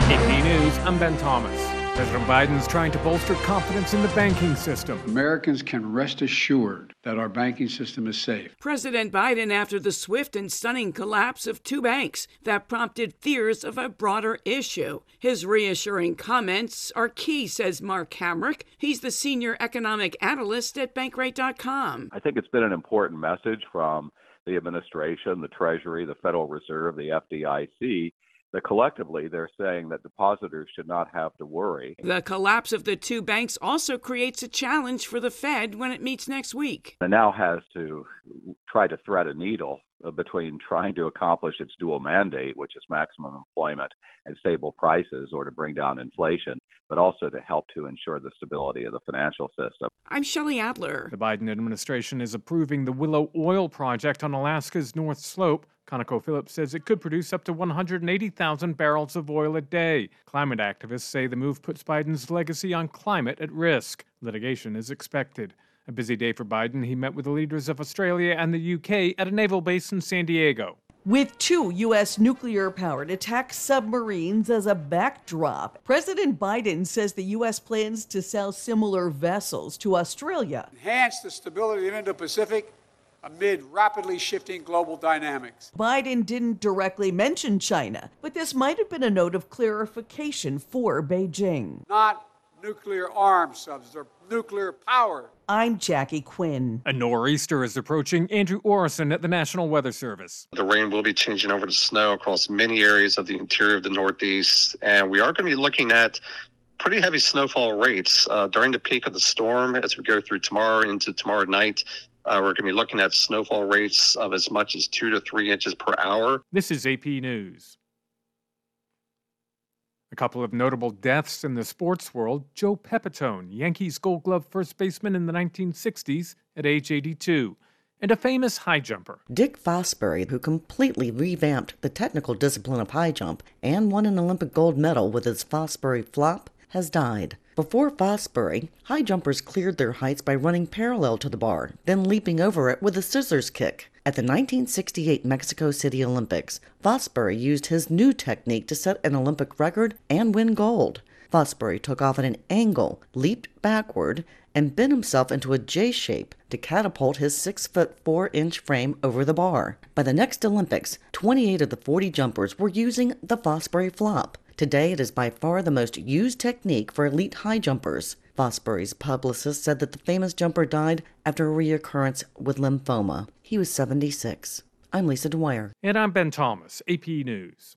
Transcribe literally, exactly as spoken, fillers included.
A P News, I'm Ben Thomas. President Biden's trying to bolster confidence in the banking system. Americans can rest assured that our banking system is safe. President Biden after the swift and stunning collapse of two banks that prompted fears of a broader issue. His reassuring comments are key, says Mark Hamrick. He's the senior economic analyst at Bankrate dot com. I think it's been an important message from the administration, the Treasury, the Federal Reserve, the F D I C, that collectively they're saying that depositors should not have to worry. The collapse of the two banks also creates a challenge for the Fed when it meets next week. It now has to try to thread a needle between trying to accomplish its dual mandate, which is maximum employment and stable prices, or to bring down inflation, but also to help to ensure the stability of the financial system. I'm Shelley Adler. The Biden administration is approving the Willow Oil Project on Alaska's North Slope. ConocoPhillips says it could produce up to one hundred eighty thousand barrels of oil a day. Climate activists say the move puts Biden's legacy on climate at risk. Litigation is expected. A busy day for Biden. He met with the leaders of Australia and the U K at a naval base in San Diego. With two U S nuclear-powered attack submarines as a backdrop, President Biden says the U S plans to sell similar vessels to Australia. Enhance the stability of the Indo-Pacific amid rapidly shifting global dynamics. Biden didn't directly mention China, but this might have been a note of clarification for Beijing. Not nuclear arms subs or nuclear power. I'm Jackie Quinn. A nor'easter is approaching. Andrew Orison at the National Weather Service. The rain will be changing over to snow across many areas of the interior of the Northeast, and we are going to be looking at pretty heavy snowfall rates uh, during the peak of the storm as we go through tomorrow into tomorrow night. Uh, we're going to be looking at snowfall rates of as much as two to three inches per hour. This is A P News. A couple of notable deaths in the sports world. Joe Pepitone, Yankees Gold Glove first baseman in the nineteen sixties at age eighty-two, and a famous high jumper. Dick Fosbury, who completely revamped the technical discipline of high jump and won an Olympic gold medal with his Fosbury flop, has died. Before Fosbury, high jumpers cleared their heights by running parallel to the bar, then leaping over it with a scissors kick. At the nineteen sixty-eight Mexico City Olympics, Fosbury used his new technique to set an Olympic record and win gold. Fosbury took off at an angle, leaped backward, and bent himself into a J shape to catapult his six foot four inch frame over the bar. By the next Olympics, twenty-eight of the forty jumpers were using the Fosbury flop. Today, it is by far the most used technique for elite high jumpers. Fosbury's publicist said that the famous jumper died after a reoccurrence with lymphoma. He was seventy-six. I'm Lisa Dwyer. And I'm Ben Thomas, A P News.